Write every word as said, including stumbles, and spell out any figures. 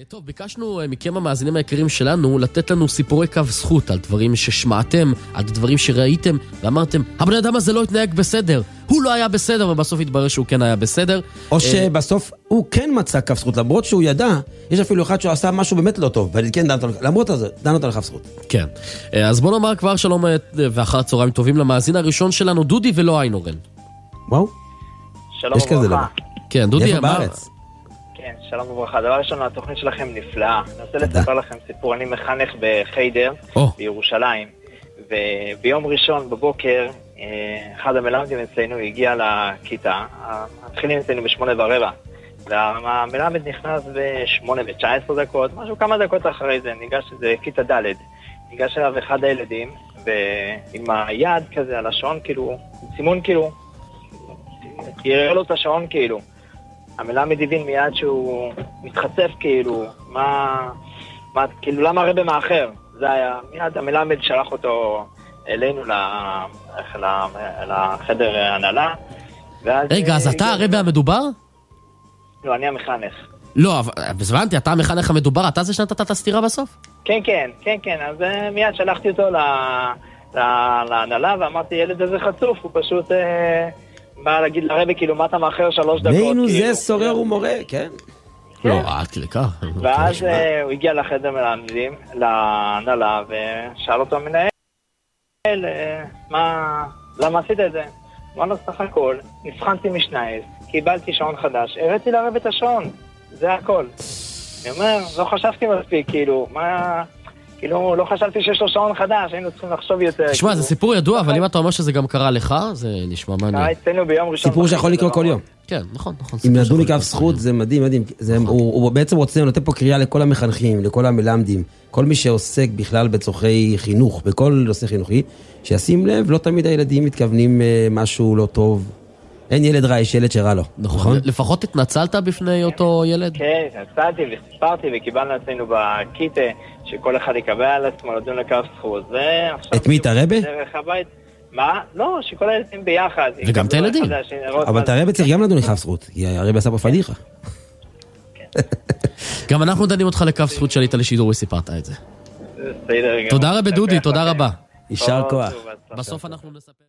טוב, ביקשנו מכם המאזינים היקרים שלנו לתת לנו סיפורי קו זכות על דברים ששמעתם, על דברים שראיתם, ואמרתם, הבן אדם הזה לא התנהג בסדר, הוא לא היה בסדר, ובסוף התברר שהוא כן היה בסדר. או שבסוף הוא כן מצא קו זכות, למרות שהוא ידע, יש אפילו אחד שהוא עשה משהו באמת לא טוב, ואני כן דן אותו, למרות הזה, דן אותו לקו זכות. כן. אז בוא נאמר כבר שלום ואחר צהריים טובים למאזין הראשון שלנו, דודי ולא איינורן. וואו. שלום וברכה. כן, דודי, איפה בארץ? כן, שלום וברכה. דבר ראשון, התוכנית שלכם נפלאה. אני רוצה לספר לכם סיפור. אני מחנך בחיידר, בירושלים, וביום ראשון בבוקר, אחד המלמדים אצלנו הגיע לכיתה, התחילים אצלנו בשמונה ורבע, והמלמד נכנס בשמונה ותשע עשרה דקות, משהו כמה דקות אחרי זה, ניגש לזה כיתה ד', ניגש אליו אחד הילדים, ועם היד כזה על השעון, כאילו, סימון כאילו, יראה לו את השעון כאילו. המלמד הבין מיד שהוא מתחצף כאילו, מה, מה, כאילו למה הרבה מאחר? זה היה, מיד המלמד שלח אותו אלינו לחדר הנהלה. רגע, אז אתה הרבי המדובר? לא, אני המחנך. לא, אבל הבנתי, אתה המחנך המדובר, אתה זה שנתת את הסתירה בסוף? כן, כן, כן, כן, אז מיד שלחתי אותו להנהלה ואמרתי, ילד איזה חצוף, הוא פשוט בא להגיד לרבי, כאילו, מה אתה מאחר שלוש דקות? ואינו זה סורר ומורה, כן? לא, עד כדי כך. ואז הוא הגיע לחדר מלמדים, להנהלה, ושאל אותו המנהל, מה, למה עשית את זה? מה לא סך הכל? נבחנתי משנייס, קיבלתי שעון חדש, הראיתי לרב את השעון, זה הכל. אני אומר, לא חשבתי מספיק, כאילו, מה... כאילו, לא חשבתי שיש לו שעון חדש, היינו צריכים לחשוב יותר. תשמע, זה סיפור ידוע, אבל אם אתה אומר שזה גם קרה לך, זה נשמע מעניין. קרה אצלנו ביום ראשון. סיפור שיכול לקרוא כל יום. כן, נכון, נכון. אם נדון לקו זכות, זה מדהים, מדהים. הוא בעצם רוצה לתת פה קריאה לכל המחנכים, לכל המלמדים, כל מי שעוסק בכלל בצורכי חינוך, בכל נושא חינוכי, שישים לב, לא תמיד הילדים מתכוונים משהו לא טוב. אין ילד רע, יש ילד שרע לו. נכון. לפחות התנצלת בפני אותו ילד? כן, התנצלתי וסיפרתי וקיבלנו אצלנו בקיטה שכל אחד יקבל על עצמו לדון לקו זכות. את מי, את הרבי? דרך הבית. מה? לא, שכל הילדים ביחד. וגם את הילדים. אבל את הרבי צריך גם לדון לקו זכות, כי הרבי עשה פה פדיחה. גם אנחנו דנים אותך לקו זכות שעלית לשידור וסיפרת את זה. תודה רבי דודי, תודה רבה. יישר כוח. בסוף אנחנו נספר